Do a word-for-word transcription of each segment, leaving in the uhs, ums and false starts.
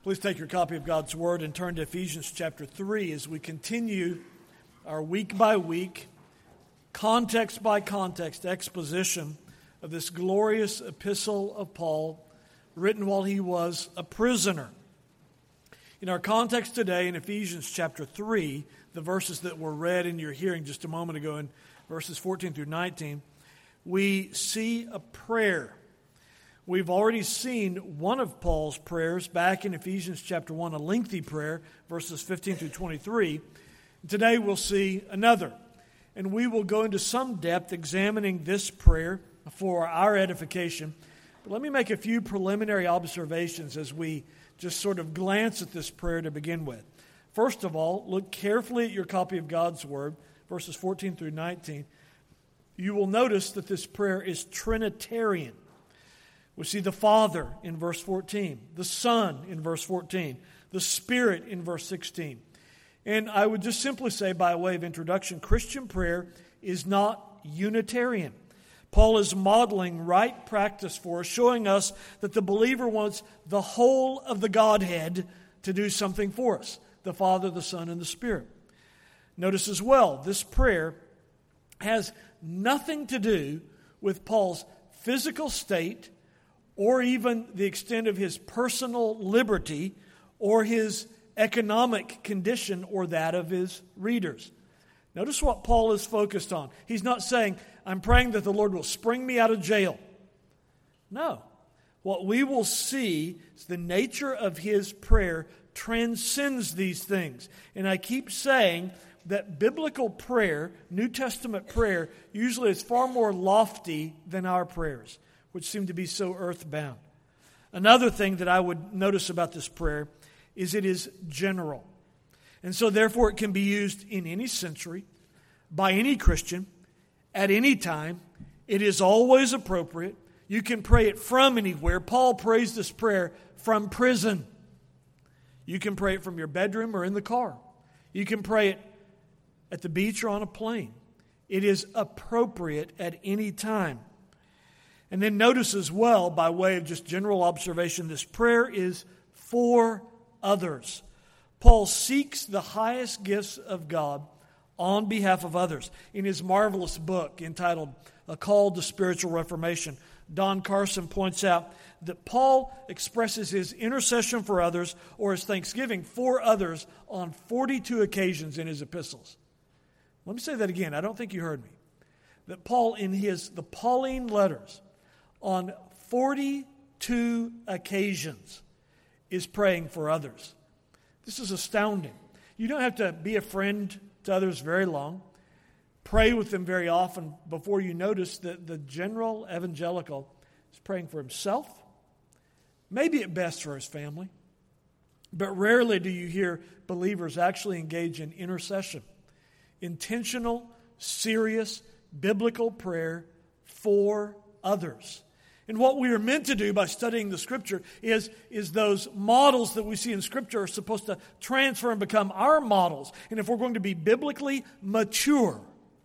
Please take your copy of God's Word and turn to Ephesians chapter three as we continue our week by week, context by context exposition of this glorious epistle of Paul written while he was a prisoner. In our context today in Ephesians chapter three, the verses that were read in your hearing just a moment ago in verses fourteen through nineteen, we see a prayer. We've already seen one of Paul's prayers back in Ephesians chapter one, a lengthy prayer, verses fifteen through twenty-three. Today we'll see another, and we will go into some depth examining this prayer for our edification. But let me make a few preliminary observations as we just sort of glance at this prayer to begin with. First of all, look carefully at your copy of God's Word, verses fourteen through nineteen. You will notice that this prayer is Trinitarian. We see the Father in verse fourteen, the Son in verse fourteen, the Spirit in verse sixteen. And I would just simply say by way of introduction, Christian prayer is not Unitarian. Paul is modeling right practice for us, showing us that the believer wants the whole of the Godhead to do something for us, the Father, the Son, and the Spirit. Notice as well, this prayer has nothing to do with Paul's physical state or even the extent of his personal liberty or his economic condition or that of his readers. Notice what Paul is focused on. He's not saying, I'm praying that the Lord will spring me out of jail. No. What we will see is the nature of his prayer transcends these things. And I keep saying that biblical prayer, New Testament prayer, usually is far more lofty than our prayers, which seem to be so earthbound. Another thing that I would notice about this prayer is it is general. And so therefore it can be used in any century, by any Christian, at any time. It is always appropriate. You can pray it from anywhere. Paul prays this prayer from prison. You can pray it from your bedroom or in the car. You can pray it at the beach or on a plane. It is appropriate at any time. And then notice as well, by way of just general observation, this prayer is for others. Paul seeks the highest gifts of God on behalf of others. In his marvelous book entitled A Call to Spiritual Reformation, Don Carson points out that Paul expresses his intercession for others or his thanksgiving for others on forty-two occasions in his epistles. Let me say that again. I don't think you heard me. That Paul, in his the Pauline letters, on forty-two occasions, is praying for others. This is astounding. You don't have to be a friend to others very long. Pray with them very often before you notice that the general evangelical is praying for himself, maybe at best for his family, but rarely do you hear believers actually engage in intercession, intentional, serious, biblical prayer for others. And what we are meant to do by studying the Scripture is, is those models that we see in Scripture are supposed to transfer and become our models. And if we're going to be biblically mature,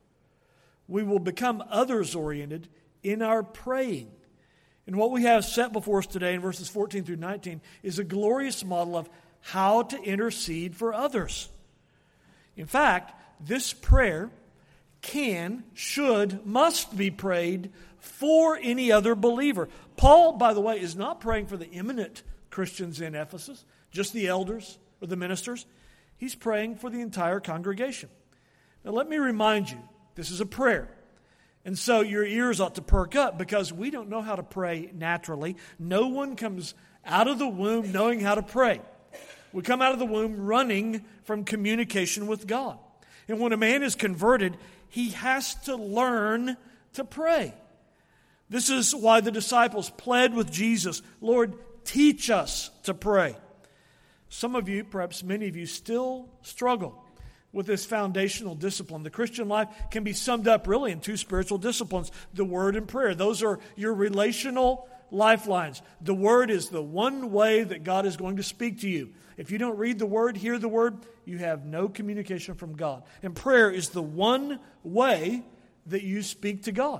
we will become others-oriented in our praying. And what we have set before us today in verses fourteen through nineteen is a glorious model of how to intercede for others. In fact, this prayer can, should, must be prayed for any other believer. Paul, by the way, is not praying for the eminent Christians in Ephesus, just the elders or the ministers. He's praying for the entire congregation. Now let me remind you, this is a prayer. And so your ears ought to perk up because we don't know how to pray naturally. No one comes out of the womb knowing how to pray. We come out of the womb running from communication with God. And when a man is converted, he has to learn to pray. This is why the disciples pled with Jesus, Lord, teach us to pray. Some of you, perhaps many of you, still struggle with this foundational discipline. The Christian life can be summed up really in two spiritual disciplines, the Word and prayer. Those are your relational lifelines. The Word is the one way that God is going to speak to you. If you don't read the Word, hear the Word, you have no communication from God. And prayer is the one way that you speak to God.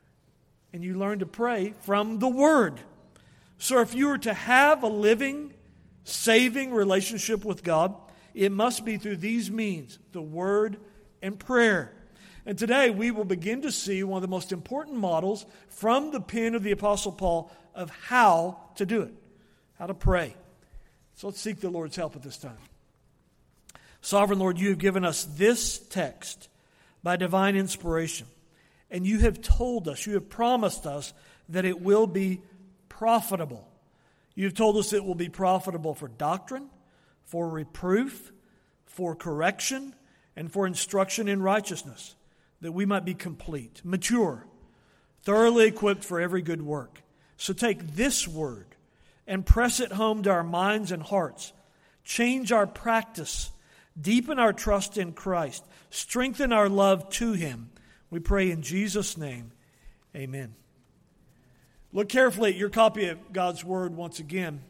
And you learn to pray from the Word. So if you were to have a living saving relationship with God, it must be through these means, the Word and prayer. And today we will begin to see one of the most important models from the pen of the Apostle Paul of how to do it, how to pray. So let's seek the Lord's help at this time. Sovereign Lord, you have given us this text by divine inspiration, and you have told us, you have promised us that it will be profitable. You have told us it will be profitable for doctrine, for reproof, for correction, and for instruction in righteousness, that we might be complete, mature, thoroughly equipped for every good work. So take this word and press it home to our minds and hearts. Change our practice, deepen our trust in Christ, strengthen our love to Him. We pray in Jesus' name, amen. Look carefully at your copy of God's Word once again,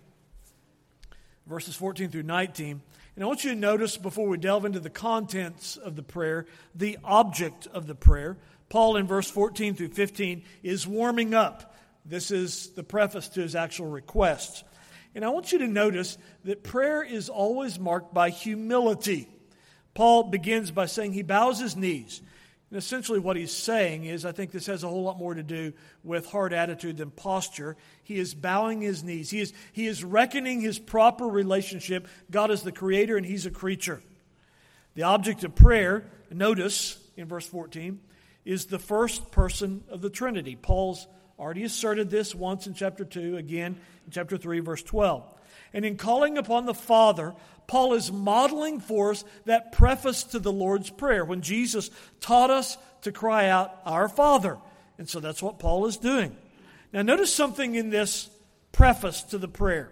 verses fourteen through nineteen. And I want you to notice, before we delve into the contents of the prayer, the object of the prayer. Paul in verse fourteen through fifteen is warming up. This is the preface to his actual requests. And I want you to notice that prayer is always marked by humility. Paul begins by saying he bows his knees. And essentially what he's saying is, I think this has a whole lot more to do with heart attitude than posture. He is bowing his knees. He is, he is reckoning his proper relationship. God is the creator and he's a creature. The object of prayer, notice in verse fourteen, is the first person of the Trinity. Paul's already asserted this once in chapter two, again in chapter three, verse twelve. And in calling upon the Father, Paul is modeling for us that preface to the Lord's Prayer when Jesus taught us to cry out, Our Father. And so that's what Paul is doing. Now notice something in this preface to the prayer.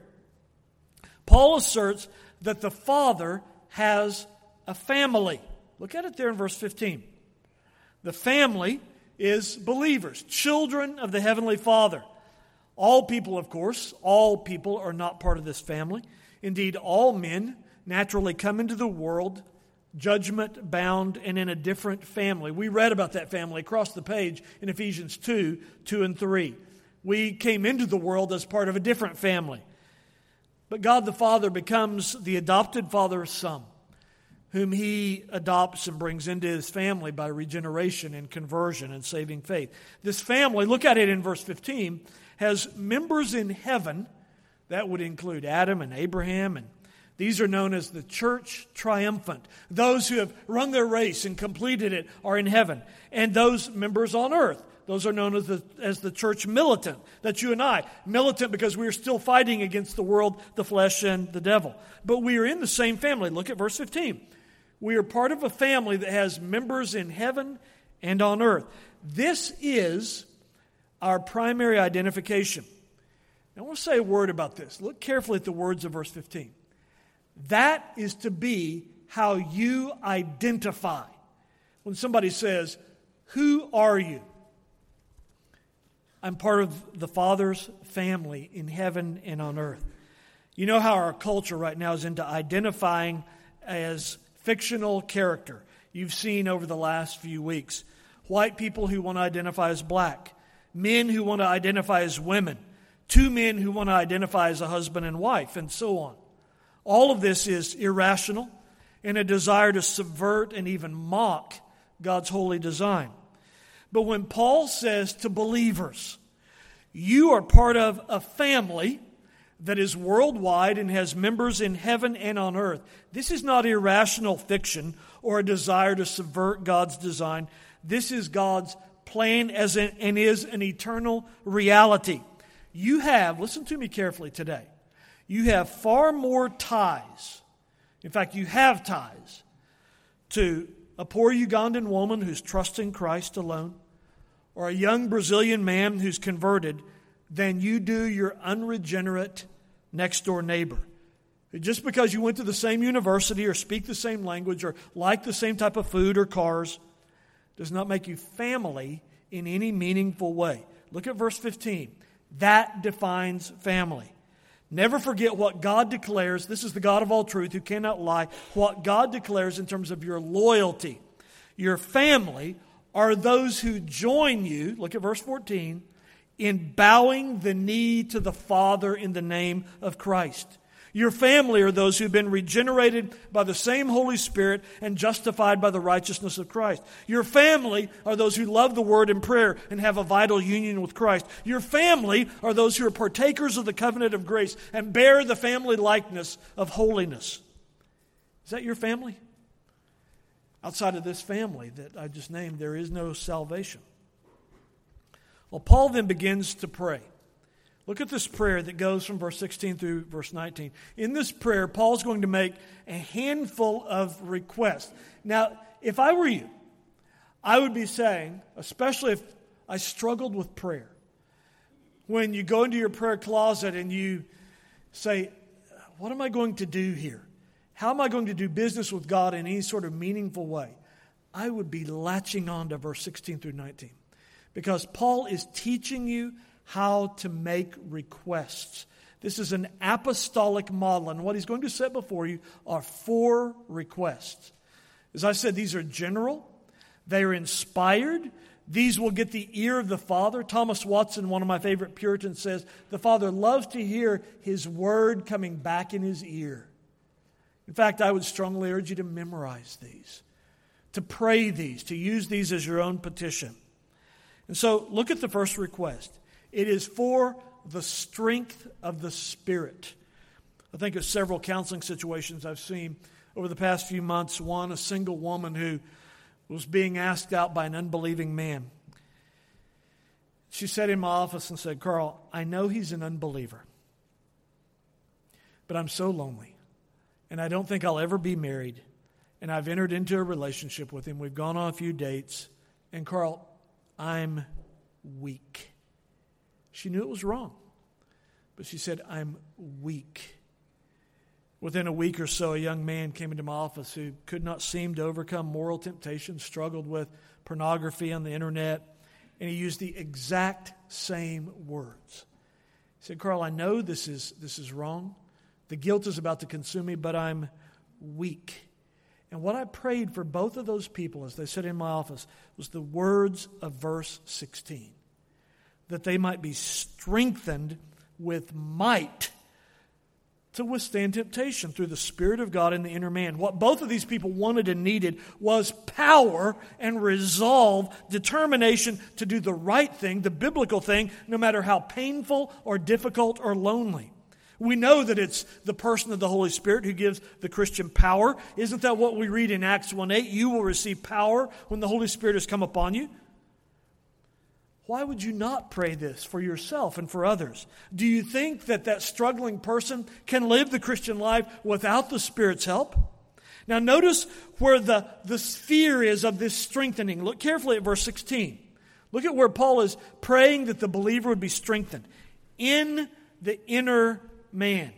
Paul asserts that the Father has a family. Look at it there in verse fifteen. The family is believers, children of the Heavenly Father. All people, of course, all people are not part of this family. Indeed, all men naturally come into the world judgment bound and in a different family. We read about that family across the page in Ephesians two, two and three. We came into the world as part of a different family. But God the Father becomes the adopted father of some, whom He adopts and brings into His family by regeneration and conversion and saving faith. This family, look at it in verse fifteen, has members in heaven. That would include Adam and Abraham, and these are known as the church triumphant. Those who have run their race and completed it are in heaven. And those members on earth, those are known as the, as the church militant. That's you and I. Militant because we are still fighting against the world, the flesh, and the devil. But we are in the same family. Look at verse fifteen. We are part of a family that has members in heaven and on earth. This is our primary identification. Now, I want to say a word about this. Look carefully at the words of verse fifteen. That is to be how you identify. When somebody says, who are you? I'm part of the Father's family in heaven and on earth. You know how our culture right now is into identifying as fictional character. You've seen over the last few weeks white people who want to identify as black, men who want to identify as women, two men who want to identify as a husband and wife, and so on. All of this is irrational and a desire to subvert and even mock God's holy design. But when Paul says to believers, you are part of a family that is worldwide and has members in heaven and on earth, this is not irrational fiction or a desire to subvert God's design. This is God's plan as an, and is an eternal reality. You have, listen to me carefully today, you have far more ties, in fact, you have ties to a poor Ugandan woman who's trusting Christ alone, or a young Brazilian man who's converted, than you do your unregenerate next-door neighbor. Just because you went to the same university or speak the same language or like the same type of food or cars does not make you family in any meaningful way. Look at verse fifteen. That defines family. Never forget what God declares. This is the God of all truth who cannot lie. What God declares in terms of your loyalty. Your family are those who join you, look at verse fourteen, in bowing the knee to the Father in the name of Christ. Your family are those who've been regenerated by the same Holy Spirit and justified by the righteousness of Christ. Your family are those who love the Word and prayer and have a vital union with Christ. Your family are those who are partakers of the covenant of grace and bear the family likeness of holiness. Is that your family? Outside of this family that I just named, there is no salvation. Well, Paul then begins to pray. Look at this prayer that goes from verse sixteen through verse nineteen. In this prayer, Paul's going to make a handful of requests. Now, if I were you, I would be saying, especially if I struggled with prayer, when you go into your prayer closet and you say, what am I going to do here? How am I going to do business with God in any sort of meaningful way? I would be latching on to verse sixteen through nineteen. Because Paul is teaching you how to make requests. This is an apostolic model, and what he's going to set before you are four requests. As I said, these are general. They are inspired. These will get the ear of the Father. Thomas Watson, one of my favorite Puritans, says, the Father loves to hear His word coming back in His ear. In fact, I would strongly urge you to memorize these, to pray these, to use these as your own petition. And so, look at the first request. It is for the strength of the Spirit. I think of several counseling situations I've seen over the past few months. One, a single woman who was being asked out by an unbelieving man. She sat in my office and said, Carl, I know he's an unbeliever, but I'm so lonely, and I don't think I'll ever be married, and I've entered into a relationship with him. We've gone on a few dates, and Carl, I'm weak. She knew it was wrong, but she said, I'm weak. Within a week or so, a young man came into my office who could not seem to overcome moral temptation, struggled with pornography on the internet, and he used the exact same words. He said, Carl, I know this is, this is wrong. The guilt is about to consume me, but I'm weak. And what I prayed for both of those people as they sat in my office was the words of verse sixteen. That they might be strengthened with might to withstand temptation through the Spirit of God in the inner man. What both of these people wanted and needed was power and resolve, determination to do the right thing, the biblical thing, no matter how painful or difficult or lonely. We know that it's the person of the Holy Spirit who gives the Christian power. Isn't that what we read in Acts one eight? You will receive power when the Holy Spirit has come upon you. Why would you not pray this for yourself and for others? Do you think that that struggling person can live the Christian life without the Spirit's help? Now notice where the, the sphere is of this strengthening. Look carefully at verse sixteen. Look at where Paul is praying that the believer would be strengthened in the inner man.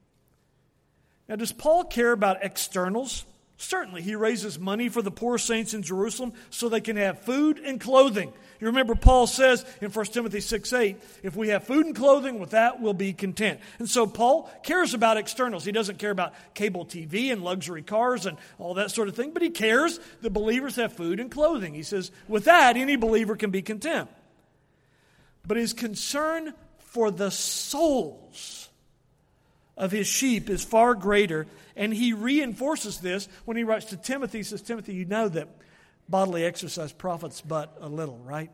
Now, does Paul care about externals? Certainly, he raises money for the poor saints in Jerusalem so they can have food and clothing. You remember Paul says in First Timothy six eight, if we have food and clothing, with that we'll be content. And so Paul cares about externals. He doesn't care about cable T V and luxury cars and all that sort of thing, but he cares that believers have food and clothing. He says, with that, any believer can be content. But his concern for the souls of his sheep is far greater, and he reinforces this when he writes to Timothy. He says, Timothy, you know that bodily exercise profits but a little, right?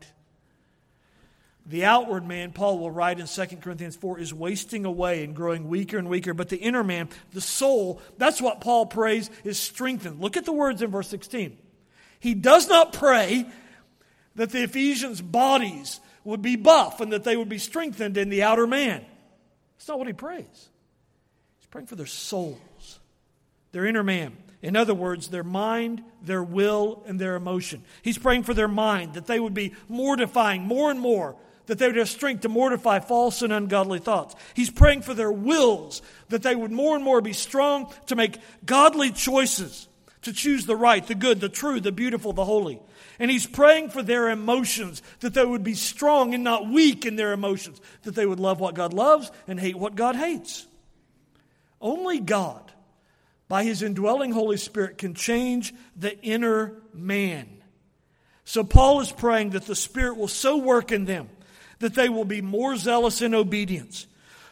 The outward man, Paul will write in Second Corinthians four, is wasting away and growing weaker and weaker, but the inner man, the soul, that's what Paul prays is strengthened. Look at the words in verse sixteen. He does not pray that the Ephesians' bodies would be buff and that they would be strengthened in the outer man. That's not what he prays. Praying for their souls, their inner man. In other words, their mind, their will, and their emotion. He's praying for their mind, that they would be mortifying more and more, that they would have strength to mortify false and ungodly thoughts. He's praying for their wills, that they would more and more be strong to make godly choices, to choose the right, the good, the true, the beautiful, the holy. And he's praying for their emotions, that they would be strong and not weak in their emotions, that they would love what God loves and hate what God hates. Only God, by His indwelling Holy Spirit, can change the inner man. So Paul is praying that the Spirit will so work in them that they will be more zealous in obedience,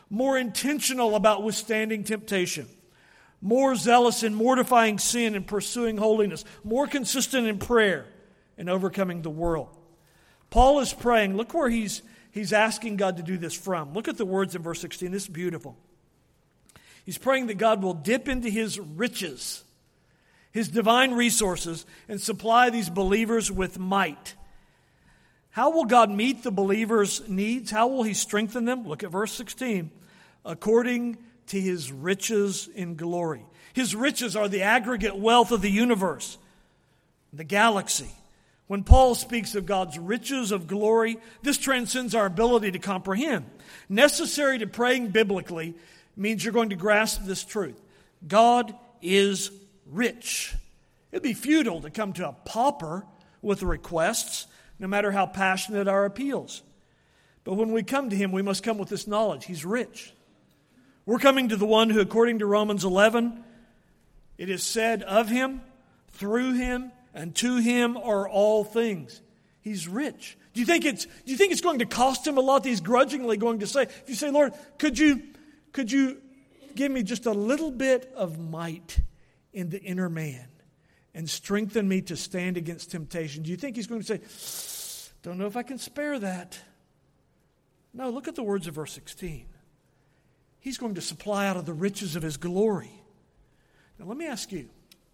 more intentional about withstanding temptation, more zealous in mortifying sin and pursuing holiness, more consistent in prayer and overcoming the world. Paul is praying. Look where he's, he's asking God to do this from. Look at the words in verse sixteen. This is beautiful. He's praying that God will dip into His riches, His divine resources, and supply these believers with might. How will God meet the believers' needs? How will He strengthen them? Look at verse sixteen. According to His riches in glory. His riches are the aggregate wealth of the universe, the galaxy. When Paul speaks of God's riches of glory, this transcends our ability to comprehend. Necessary to praying biblically means you're going to grasp this truth. God is rich. It'd be futile to come to a pauper with requests, no matter how passionate our appeals. But when we come to Him, we must come with this knowledge. He's rich. We're coming to the one who, according to Romans eleven, it is said of Him, through Him, and to Him are all things. He's rich. Do you think it's, do you think it's going to cost Him a lot? He's grudgingly going to say, if you say, Lord, could you, could you give me just a little bit of might in the inner man and strengthen me to stand against temptation? Do you think He's going to say, don't know if I can spare that? No, look at the words of verse sixteen. He's going to supply out of the riches of His glory. Now let me ask you,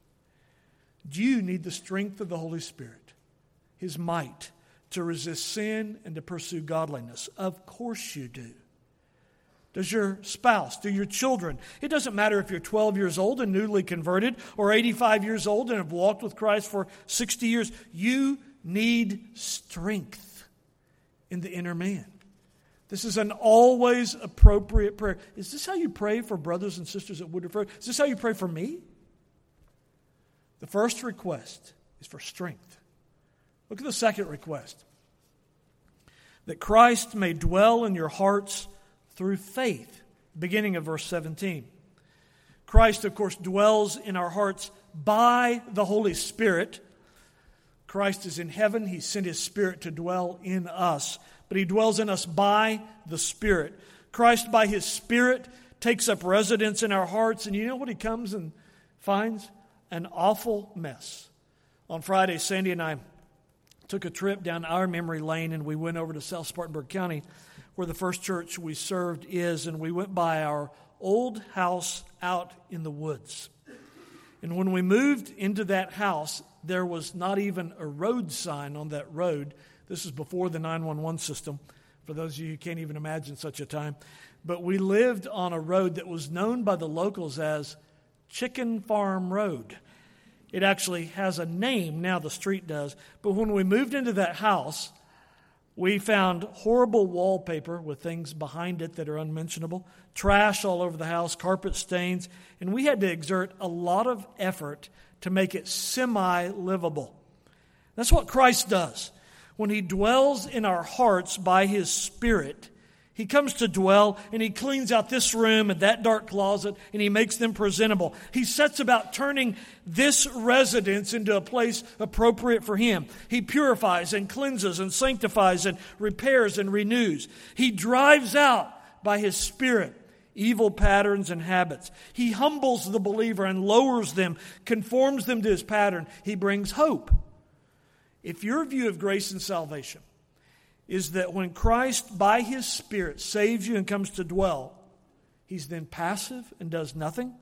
do you need the strength of the Holy Spirit, His might, to resist sin and to pursue godliness? Of course you do. Does your spouse, do your children? It doesn't matter if you're twelve years old and newly converted or eighty-five years old and have walked with Christ for sixty years. You need strength in the inner man. This is an always appropriate prayer. Is this how you pray for brothers and sisters at Woodruff Road? Is this how you pray for me? The first request is for strength. Look at the second request. That Christ may dwell in your hearts through faith. Beginning of verse seventeen. Christ, of course, dwells in our hearts by the Holy Spirit. Christ is in heaven. He sent His Spirit to dwell in us. But He dwells in us by the Spirit. Christ, by His Spirit, takes up residence in our hearts. And you know what He comes and finds? An awful mess. On Friday, Sandy and I took a trip down our memory lane, and we went over to South Spartanburg County, where the first church we served is, and we went by our old house out in the woods. And when we moved into that house, there was not even a road sign on that road. This is before the nine one one system, for those of you who can't even imagine such a time. But we lived on a road that was known by the locals as Chicken Farm Road. It actually has a name now, the street does. But when we moved into that house, we found horrible wallpaper with things behind it that are unmentionable, trash all over the house, carpet stains, and we had to exert a lot of effort to make it semi-livable. That's what Christ does. When He dwells in our hearts by His Spirit, He comes to dwell, and He cleans out this room and that dark closet, and He makes them presentable. He sets about turning this residence into a place appropriate for Him. He purifies and cleanses and sanctifies and repairs and renews. He drives out by His Spirit evil patterns and habits. He humbles the believer and lowers them, conforms them to His pattern. He brings hope. If your view of grace and salvation is that when Christ, by His Spirit, saves you and comes to dwell, He's then passive and does nothing,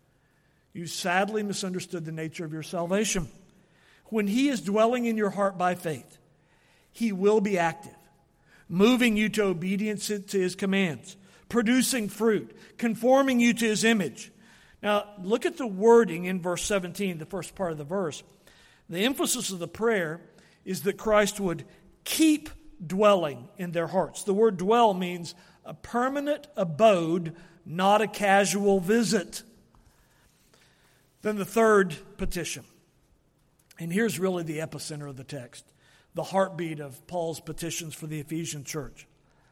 you sadly misunderstood the nature of your salvation. When He is dwelling in your heart by faith, He will be active, moving you to obedience to His commands, producing fruit, conforming you to His image. Now, look at the wording in verse seventeen, the first part of the verse. The emphasis of the prayer is that Christ would keep dwelling in their hearts. The word dwell means a permanent abode, not a casual visit. Then the third petition. And here's really the epicenter of the text, the heartbeat of Paul's petitions for the Ephesian church.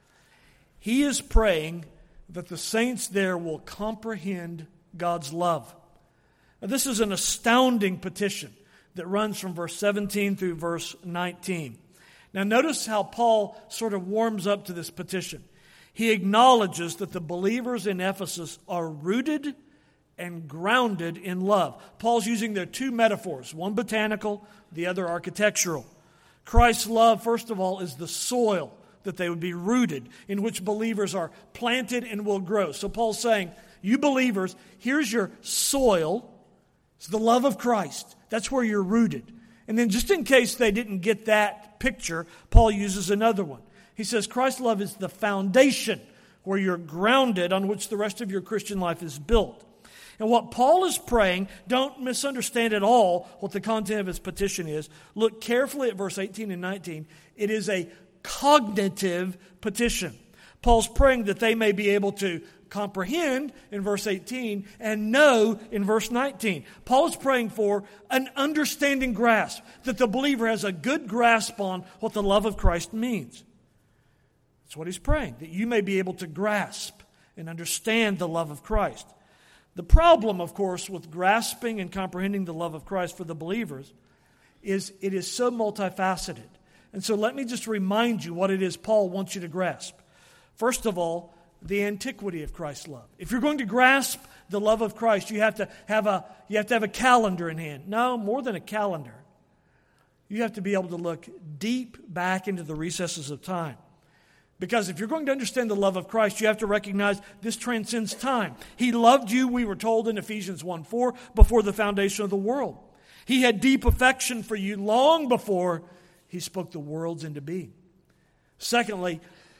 He is praying that the saints there will comprehend God's love. Now, this is an astounding petition that runs from verse seventeen through verse nineteen. Now notice how Paul sort of warms up to this petition. He acknowledges that the believers in Ephesus are rooted and grounded in love. Paul's using their two metaphors, one botanical, the other architectural. Christ's love, first of all, is the soil that they would be rooted, in which believers are planted and will grow. So Paul's saying, you believers, here's your soil. It's the love of Christ. That's where you're rooted. And then just in case they didn't get that picture, Paul uses another one. He says Christ's love is the foundation where you're grounded, on which the rest of your Christian life is built. And what Paul is praying, don't misunderstand at all what the content of his petition is. Look carefully at verse eighteen and nineteen. It is a cognitive petition. Paul's praying that they may be able to comprehend in verse eighteen and know in verse nineteen. Paul is praying for an understanding grasp, that the believer has a good grasp on what the love of Christ means. That's what he's praying, that you may be able to grasp and understand the love of Christ. The problem, of course, with grasping and comprehending the love of Christ for the believers is it is so multifaceted. And so let me just remind you what it is Paul wants you to grasp. First of all, the antiquity of Christ's love. If you're going to grasp the love of Christ, you have to have a you have to have a calendar in hand. No, more than a calendar. You have to be able to look deep back into the recesses of time. Because if you're going to understand the love of Christ, you have to recognize this transcends time. He loved you, we were told in Ephesians one four, before the foundation of the world. He had deep affection for you long before He spoke the worlds into being. Secondly,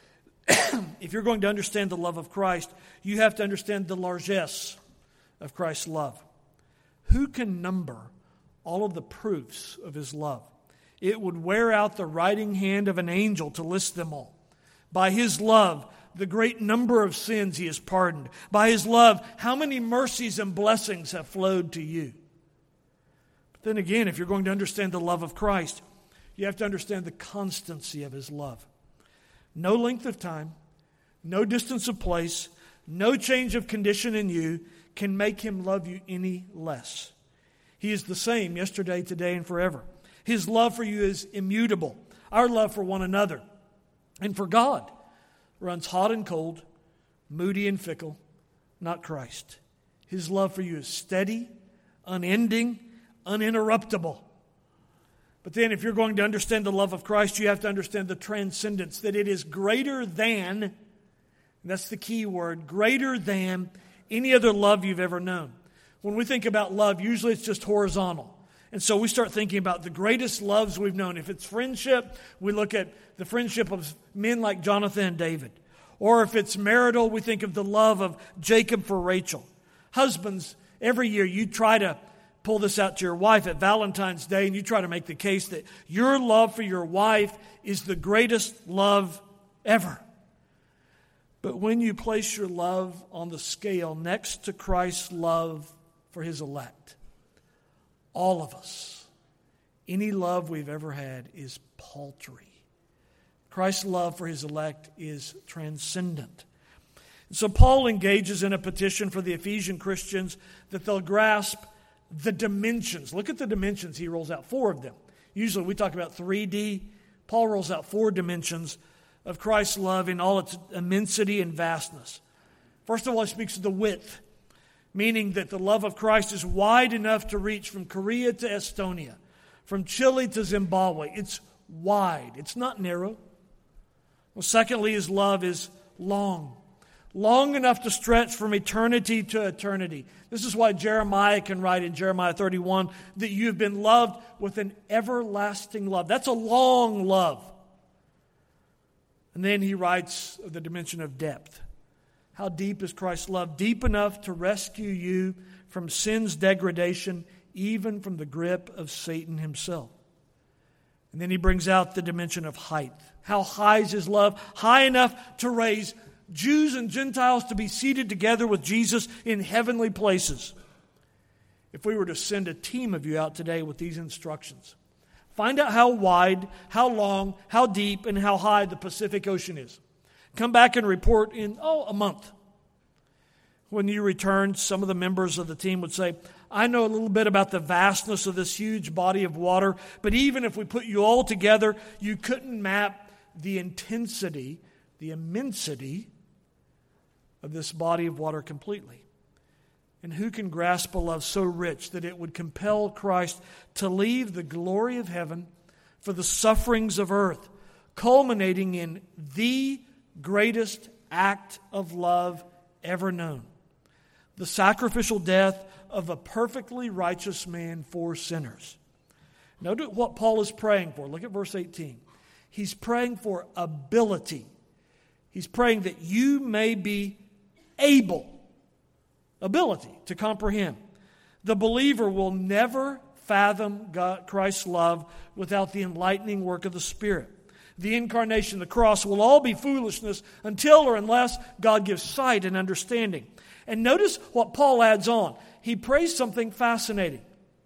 if you're going to understand the love of Christ, you have to understand the largesse of Christ's love. Who can number all of the proofs of His love? It would wear out the writing hand of an angel to list them all. By His love, the great number of sins He has pardoned. By His love, how many mercies and blessings have flowed to you. But then again, if you're going to understand the love of Christ, you have to understand the constancy of His love. No length of time, no distance of place, no change of condition in you can make Him love you any less. He is the same yesterday, today, and forever. His love for you is immutable. Our love for one another and for God runs hot and cold, moody and fickle, not Christ. His love for you is steady, unending, uninterruptible. But then if you're going to understand the love of Christ, you have to understand the transcendence, that it is greater than, and that's the key word, greater than any other love you've ever known. When we think about love, usually it's just horizontal. And so we start thinking about the greatest loves we've known. If it's friendship, we look at the friendship of men like Jonathan and David. Or if it's marital, we think of the love of Jacob for Rachel. Husbands, every year you try to pull this out to your wife at Valentine's Day, and you try to make the case that your love for your wife is the greatest love ever. But when you place your love on the scale next to Christ's love for His elect, all of us, any love we've ever had is paltry. Christ's love for His elect is transcendent. And so Paul engages in a petition for the Ephesian Christians that they'll grasp the dimensions. Look at the dimensions he rolls out, four of them. Usually we talk about three D. Paul rolls out four dimensions of Christ's love in all its immensity and vastness. First of all, he speaks of the width, meaning that the love of Christ is wide enough to reach from Korea to Estonia, from Chile to Zimbabwe. It's wide. It's not narrow. Well, secondly, His love is long. Long enough to stretch from eternity to eternity. This is why Jeremiah can write in Jeremiah thirty-one that you have been loved with an everlasting love. That's a long love. And then he writes of the dimension of depth. How deep is Christ's love? Deep enough to rescue you from sin's degradation, even from the grip of Satan himself. And then he brings out the dimension of height. How high is His love? High enough to raise Jews and Gentiles to be seated together with Jesus in heavenly places. If we were to send a team of you out today with these instructions, find out how wide, how long, how deep, and how high the Pacific Ocean is. Come back and report in, oh, a month. When you return, some of the members of the team would say, I know a little bit about the vastness of this huge body of water, but even if we put you all together, you couldn't map the intensity, the immensity of this body of water completely. And who can grasp a love so rich that it would compel Christ to leave the glory of heaven for the sufferings of earth, culminating in the greatest act of love ever known, the sacrificial death of a perfectly righteous man for sinners? Notice what Paul is praying for. Look at verse eighteen. He's praying for ability. He's praying that you may be able, ability to comprehend. The believer will never fathom God, Christ's love without the enlightening work of the Spirit. The incarnation, the cross will all be foolishness until or unless God gives sight and understanding. And notice what Paul adds on. He prays something fascinating.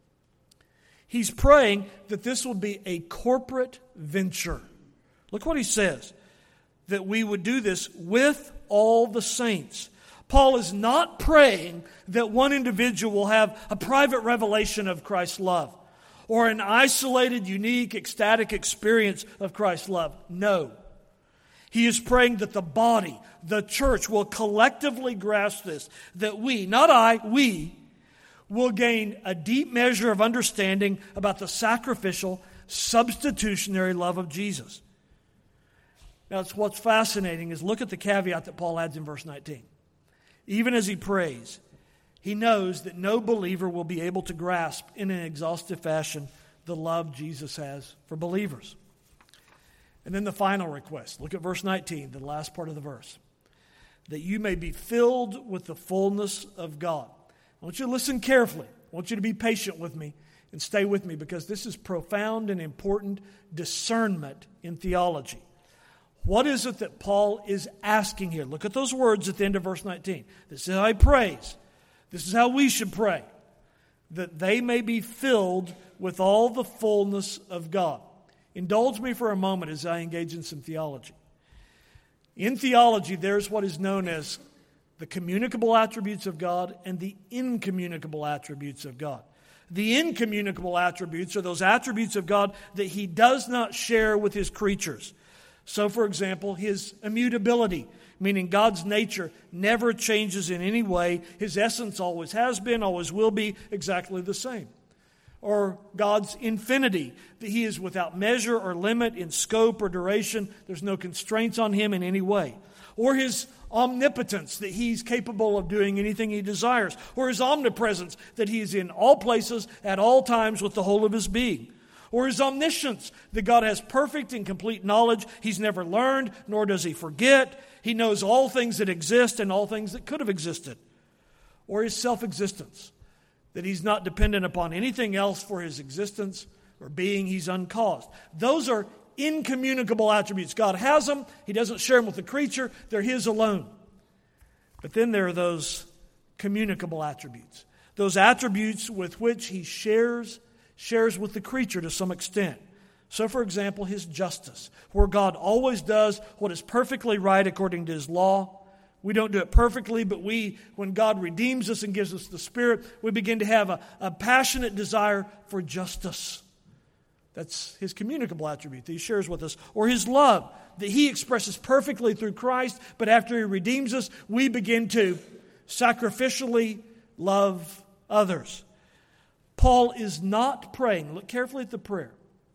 He's praying that this will be a corporate venture. Look what he says. That we would do this with all the saints. Paul is not praying that one individual will have a private revelation of Christ's love or an isolated, unique, ecstatic experience of Christ's love. No. He is praying that the body, the church, will collectively grasp this. That we, not I, we, will gain a deep measure of understanding about the sacrificial, substitutionary love of Jesus. Now, it's what's fascinating is look at the caveat that Paul adds in verse nineteen. Even as he prays, he knows that no believer will be able to grasp in an exhaustive fashion the love Jesus has for believers. And then the final request. Look at verse nineteen, the last part of the verse. That you may be filled with the fullness of God. I want you to listen carefully. I want you to be patient with me and stay with me because this is profound and important discernment in theology. What is it that Paul is asking here? Look at those words at the end of verse nineteen. This is how he prays. This is how we should pray. That they may be filled with all the fullness of God. Indulge me for a moment as I engage in some theology. In theology, there's what is known as the communicable attributes of God and the incommunicable attributes of God. The incommunicable attributes are those attributes of God that He does not share with His creatures. So, for example, His immutability, meaning God's nature never changes in any way. His essence always has been, always will be exactly the same. Or God's infinity, that He is without measure or limit in scope or duration. There's no constraints on Him in any way. Or His omnipotence, that He's capable of doing anything He desires. Or His omnipresence, that He is in all places at all times with the whole of His being. Or His omniscience, that God has perfect and complete knowledge. He's never learned, nor does He forget. He knows all things that exist and all things that could have existed. Or His self-existence, that He's not dependent upon anything else for His existence or being. He's uncaused. Those are incommunicable attributes. God has them. He doesn't share them with the creature. They're His alone. But then there are those communicable attributes. Those attributes with which He shares shares with the creature to some extent. So, for example, His justice, where God always does what is perfectly right according to His law. We don't do it perfectly, but we, when God redeems us and gives us the Spirit, we begin to have a, a passionate desire for justice. That's His communicable attribute that He shares with us. Or His love, that He expresses perfectly through Christ, but after He redeems us, we begin to sacrificially love others. Paul is not praying, look carefully at the prayer.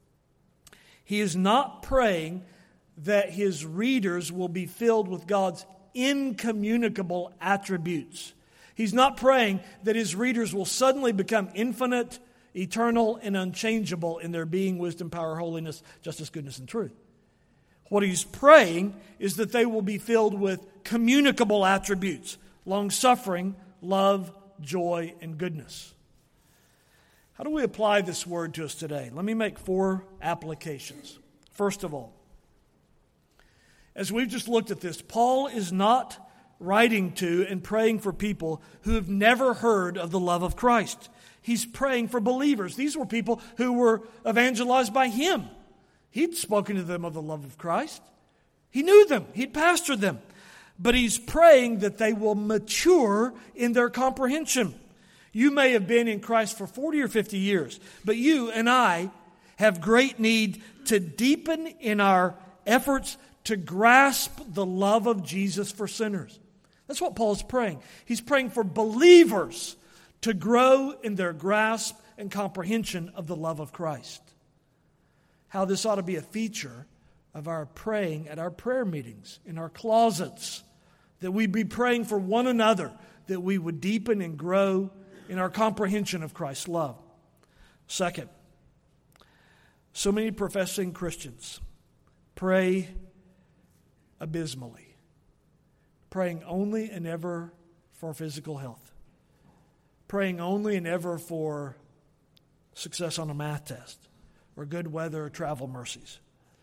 He is not praying that his readers will be filled with God's incommunicable attributes. He's not praying that his readers will suddenly become infinite, eternal, and unchangeable in their being, wisdom, power, holiness, justice, goodness, and truth. What he's praying is that they will be filled with communicable attributes, long-suffering, love, joy, and goodness. How do we apply this word to us today? Let me make four applications. First of all, as we've just looked at this, Paul is not writing to and praying for people who have never heard of the love of Christ. He's praying for believers. These were people who were evangelized by him. He'd spoken to them of the love of Christ. He knew them. He'd pastored them. But he's praying that they will mature in their comprehension. You may have been in Christ for forty or fifty years, but you and I have great need to deepen in our efforts to grasp the love of Jesus for sinners. That's what Paul's praying. He's praying for believers to grow in their grasp and comprehension of the love of Christ. How this ought to be a feature of our praying at our prayer meetings, in our closets, that we be praying for one another, that we would deepen and grow in our comprehension of Christ's love. Second, so many professing Christians pray abysmally, praying only and ever for physical health, praying only and ever for success on a math test, or good weather or travel mercies.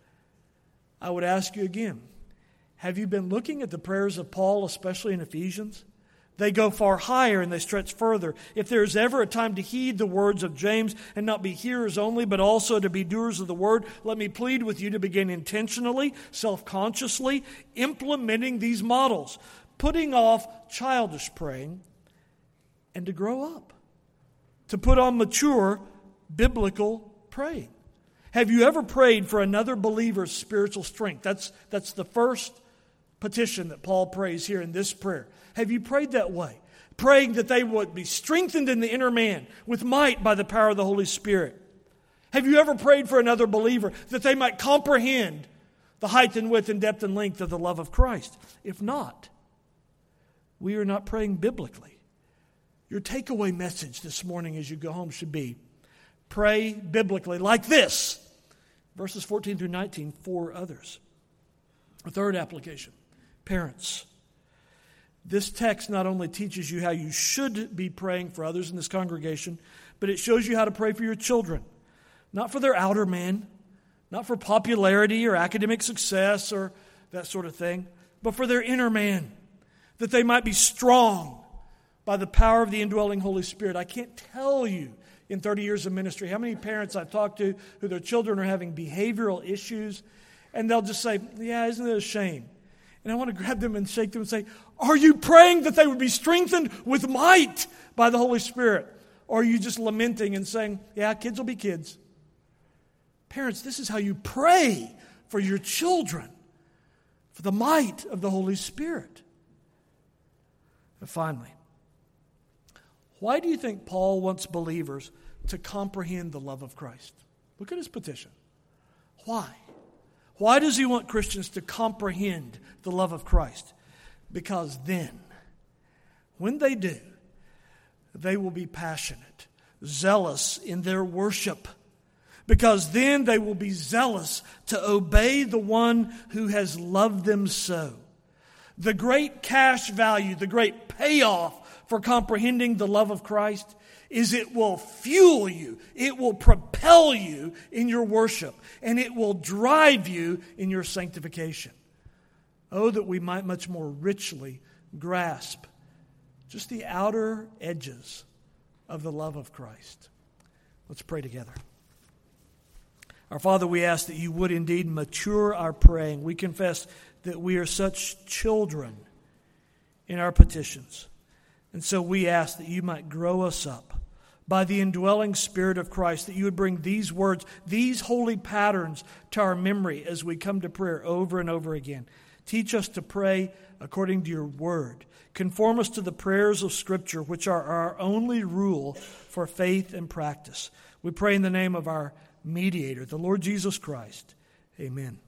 I would ask you again, have you been looking at the prayers of Paul, especially in Ephesians? They go far higher and they stretch further. If there is ever a time to heed the words of James and not be hearers only, but also to be doers of the word, let me plead with you to begin intentionally, self-consciously implementing these models, putting off childish praying, and to grow up, to put on mature biblical praying. Have you ever prayed for another believer's spiritual strength? That's, that's the first petition that Paul prays here in this prayer. Have you prayed that way? Praying that they would be strengthened in the inner man with might by the power of the Holy Spirit. Have you ever prayed for another believer that they might comprehend the height and width and depth and length of the love of Christ? If not, we are not praying biblically. Your takeaway message this morning as you go home should be, pray biblically like this. Verses fourteen through nineteen for others. A third application. Parents. This text not only teaches you how you should be praying for others in this congregation, but it shows you how to pray for your children. Not for their outer man, not for popularity or academic success or that sort of thing, but for their inner man, that they might be strong by the power of the indwelling Holy Spirit. I can't tell you in thirty years of ministry how many parents I've talked to who their children are having behavioral issues, and they'll just say, yeah, isn't it a shame? And I want to grab them and shake them and say, are you praying that they would be strengthened with might by the Holy Spirit? Or are you just lamenting and saying, yeah, kids will be kids? Parents, this is how you pray for your children, for the might of the Holy Spirit. And finally, why do you think Paul wants believers to comprehend the love of Christ? Look at his petition. Why? Why does he want Christians to comprehend the love of Christ? Because then, when they do, they will be passionate, zealous in their worship. Because then they will be zealous to obey the one who has loved them so. The great cash value, the great payoff for comprehending the love of Christ is it will fuel you, it will propel you in your worship, and it will drive you in your sanctification. Oh, that we might much more richly grasp just the outer edges of the love of Christ. Let's pray together. Our Father, we ask that you would indeed mature our praying. We confess that we are such children in our petitions. And so we ask that you might grow us up by the indwelling Spirit of Christ, that you would bring these words, these holy patterns to our memory as we come to prayer over and over again. Teach us to pray according to your word. Conform us to the prayers of Scripture, which are our only rule for faith and practice. We pray in the name of our mediator, the Lord Jesus Christ. Amen.